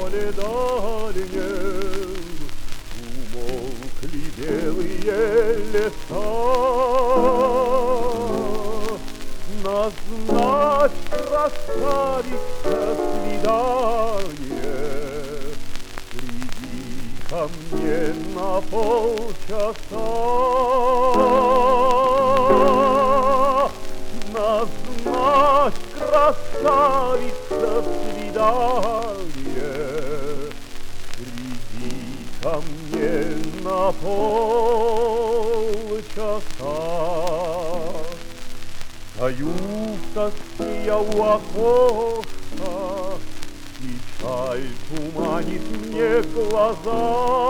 поле дальнем умолкли белые леса. Назначь, красавица, свидание, приди ко мне на полчаса. Назначь, красавица, свидание, приди ко мне на полчаса. Стою в тоске я у окошка, печаль туманит мне глаза.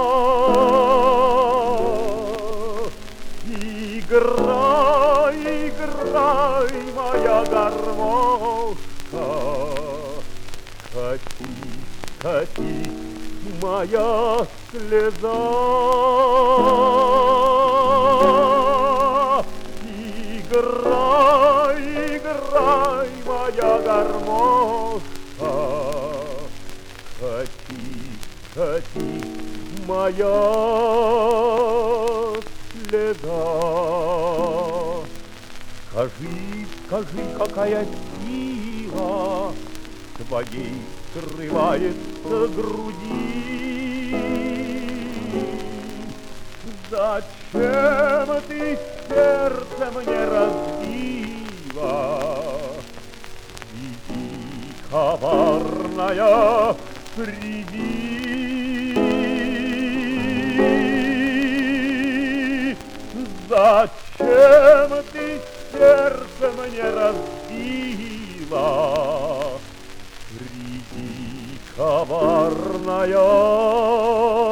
Играй, играй, моя гармошка, катись, катись, моя слеза. Играй, играй, моя гармошка, катись, катись, моя слеза. Скажи, скажи, какая сила в твоей скрывается груди? Зачем ты сердце мне разбила? Иди, коварная, приди. Зачем ты сердце мне разбила? Приди, коварная.